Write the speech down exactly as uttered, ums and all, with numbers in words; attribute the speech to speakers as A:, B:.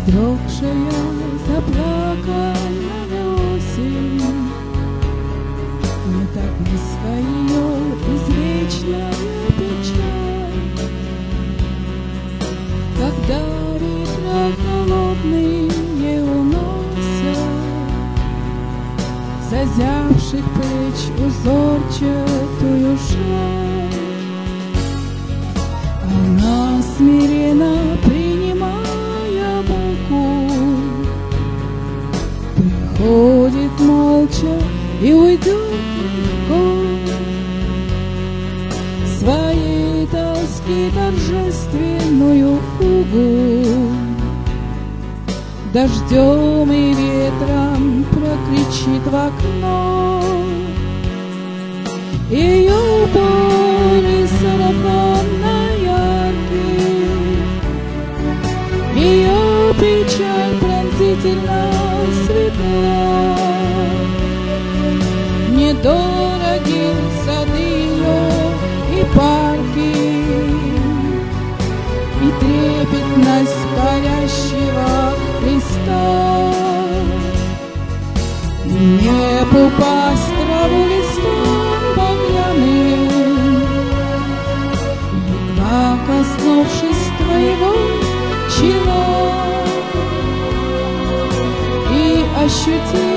A: Вздрогшая, заплаканная осень, не так близко ее извечная печаль. Когда ветра холодные уносят зазябших плеч узорчатую шаль, она смиренно принимая муку приходит молча и уйдет легко. Своей тоски торжественную фугу дождем и ветром прокричит в окно. Ее боли сарафан на яркий, ее печаль пронзительно светла. Недороги сады ее и парки, и трепетность парящего листа. Не упасть траву листом багряным, едва коснувшись твоего чела, и ощутить